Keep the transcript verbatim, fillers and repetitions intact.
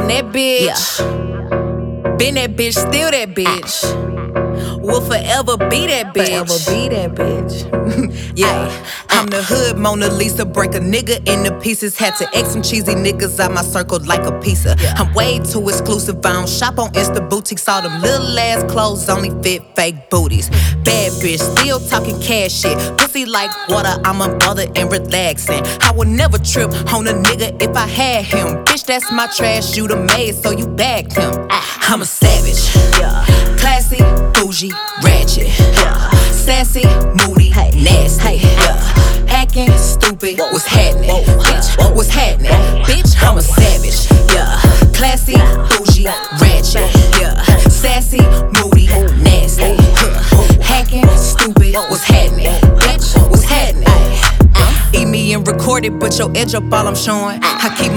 I'm that bitch. Yeah. Been that bitch, still that bitch. Will forever be that bitch. Forever be that bitch. Yeah, I'm the hood Mona Lisa. Break a nigga into pieces. Had to X some cheesy niggas out my circle like a pizza. Yeah. I'm way too exclusive. I don't shop on Insta boutiques. All them little ass clothes only fit fake booties. Bad bitch, still talking cash shit. Pussy like water, I'm unbothered and relaxing. I would never trip on a nigga if I had him. Bitch, that's my trash, you the maid, so you bagged him. I'm a savage, Yeah. classy, bougie, ratchet, Yeah. sassy, moody, Hey. nasty, Hey. yeah. Acting stupid, what's happening? Whoa. Bitch, Whoa. what's happening? Bitch, I'm a savage, yeah. Classy, bougie, ratchet, yeah. Sassy, moody, nasty, huh. Hacking, stupid, what's happening? Bitch, what's happening? Eat me and record it, but your edge up all I'm showing. I keep my